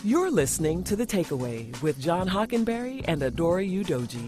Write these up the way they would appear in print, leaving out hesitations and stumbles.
You're listening to The Takeaway with John Hockenberry and Adora Udoji.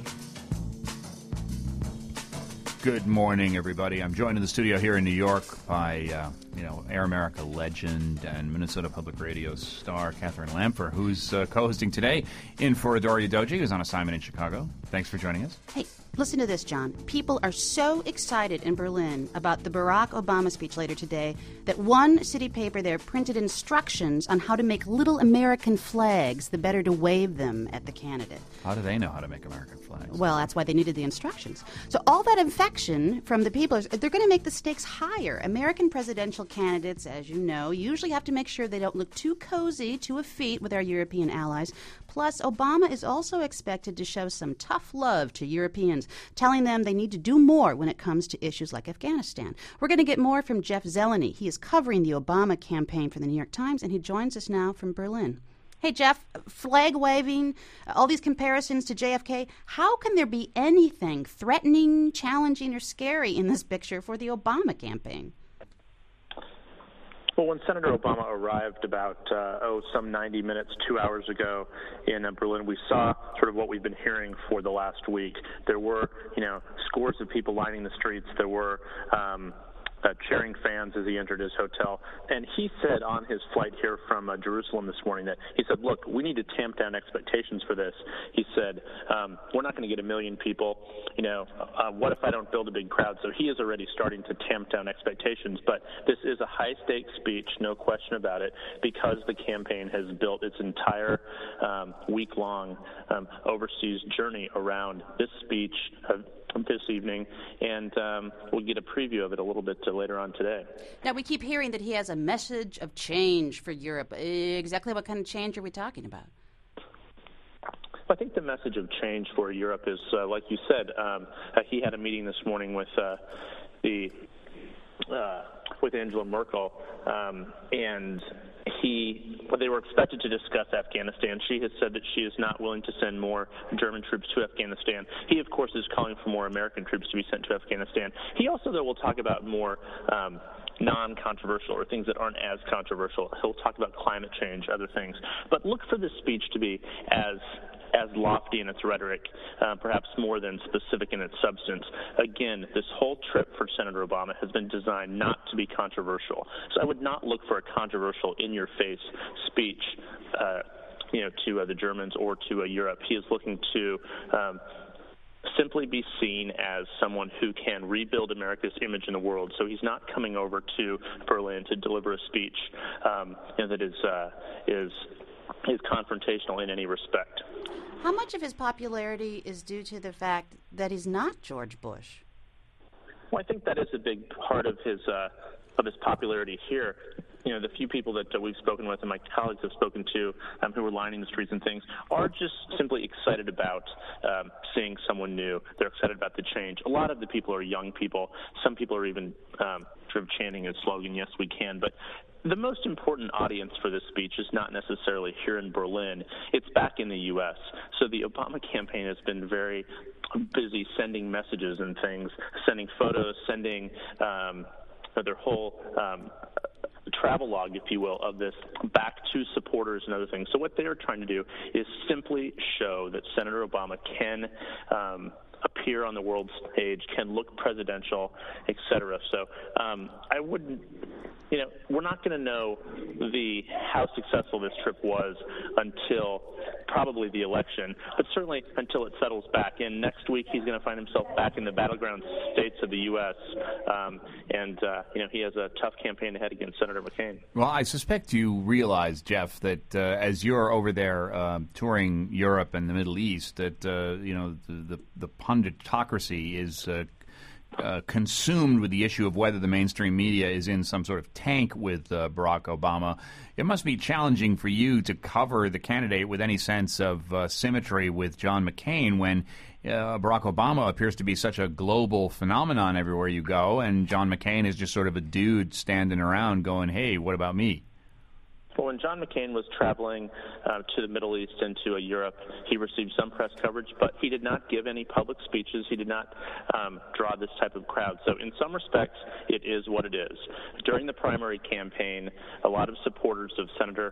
Good morning, everybody. I'm joined in the studio here in New York by, Air America legend and Minnesota Public Radio star Catherine Lampher, who's co-hosting today in for Adora Udoji, who's on assignment in Chicago. Thanks for joining us. Hey, listen to this, John. People are so excited in Berlin about the Barack Obama speech later today that one city paper there printed instructions on how to make little American flags, the better to wave them at the candidate. How do they know how to make American flags? Well, that's why they needed the instructions. So all that infection from the people, they're going to make the stakes higher. American presidential candidates, as you know, usually have to make sure they don't look too cozy to a feat with our European allies. Plus, Obama is also expected to show some tough love to Europeans, telling them they need to do more when it comes to issues like Afghanistan. We're going to get more from Jeff Zeleny. He is covering the Obama campaign for the New York Times, and he joins us now from Berlin. Hey, Jeff, flag waving, all these comparisons to JFK, how can there be anything threatening, challenging, or scary in this picture for the Obama campaign? Well, when Senator Obama arrived about, some 90 minutes, 2 hours ago in Berlin, we saw sort of what we've been hearing for the last week. There were, scores of people lining the streets. There were cheering fans as he entered his hotel. And he said on his flight here from Jerusalem this morning that he said, look, we need to tamp down expectations for this. He said, we're not going to get 1 million people. What if I don't build a big crowd? So he is already starting to tamp down expectations. But this is a high-stakes speech, no question about it, because the campaign has built its entire week-long overseas journey around this speech this evening, and we'll get a preview of it a little bit later on today. Now, we keep hearing that he has a message of change for Europe. Exactly what kind of change are we talking about? I think the message of change for Europe is, like you said, he had a meeting this morning with Angela Merkel, and they were expected to discuss Afghanistan. She has said that she is not willing to send more German troops to Afghanistan. He, of course, is calling for more American troops to be sent to Afghanistan. He also, though, will talk about more non-controversial or things that aren't as controversial. He'll talk about climate change, other things. But look for this speech to be as lofty in its rhetoric, perhaps more than specific in its substance. Again, this whole trip for Senator Obama has been designed not to be controversial. So I would not look for a controversial, in-your-face speech, to the Germans or to Europe. He is looking to simply be seen as someone who can rebuild America's image in the world. So he's not coming over to Berlin to deliver a speech that is confrontational in any respect. How much of his popularity is due to the fact that he's not George Bush? Well, I think that is a big part of his popularity here. The few people that we've spoken with and my colleagues have spoken to who were lining the streets and things are just simply excited about seeing someone new. They're excited about the change. A lot of the people are young people. Some people are even sort of chanting his slogan, "Yes, we can." But the most important audience for this speech is not necessarily here in Berlin. It's back in the U.S. So the Obama campaign has been very busy sending messages and things, sending photos, sending their whole travel log, if you will, of this back to supporters and other things. So what they are trying to do is simply show that Senator Obama can appear on the world stage, can look presidential, et cetera. So I wouldn't, we're not going to know how successful this trip was until probably the election, but certainly until it settles back. And next week he's going to find himself back in the battleground states of the U.S., and he has a tough campaign ahead against Senator McCain. Well, I suspect you realize, Jeff, that as you're over there touring Europe and the Middle East, that the punditocracy is consumed with the issue of whether the mainstream media is in some sort of tank with Barack Obama. It must be challenging for you to cover the candidate with any sense of symmetry with John McCain when Barack Obama appears to be such a global phenomenon everywhere you go, and John McCain is just sort of a dude standing around going, hey, what about me? Well, when John McCain was traveling to the Middle East and to Europe, he received some press coverage, but he did not give any public speeches. He did not draw this type of crowd. So in some respects, it is what it is. During the primary campaign, a lot of supporters of Senator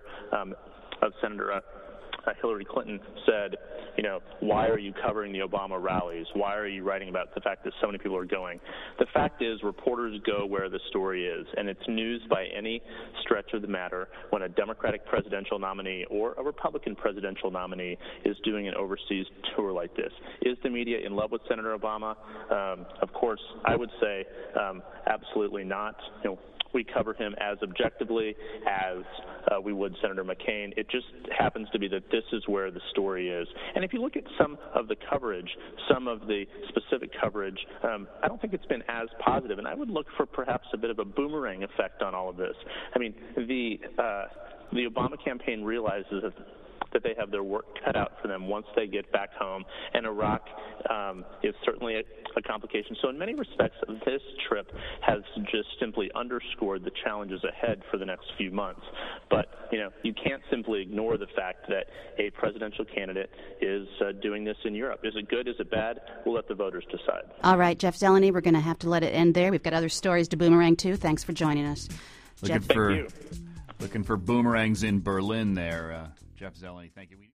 Hillary Clinton said, why are you covering the Obama rallies? Why are you writing about the fact that so many people are going? The fact is, reporters go where the story is, and it's news by any stretch of the matter when a Democratic presidential nominee or a Republican presidential nominee is doing an overseas tour like this. Is the media in love with Senator Obama? Of course, I would say absolutely not. We cover him as objectively as we would Senator McCain. It just happens to be that this is where the story is. And if you look at some of the coverage, some of the specific coverage, I don't think it's been as positive. And I would look for perhaps a bit of a boomerang effect on all of this. I mean, the Obama campaign realizes that they have their work cut out for them once they get back home, and Iraq is certainly a complication. So in many respects, this trip has just simply underscored the challenges ahead for the next few months. But, you can't simply ignore the fact that a presidential candidate is doing this in Europe. Is it good? Is it bad? We'll let the voters decide. All right, Jeff Zeleny, we're going to have to let it end there. We've got other stories to boomerang, too. Thanks for joining us. Looking for boomerangs in Berlin there. Jeff Zeleny, thank you.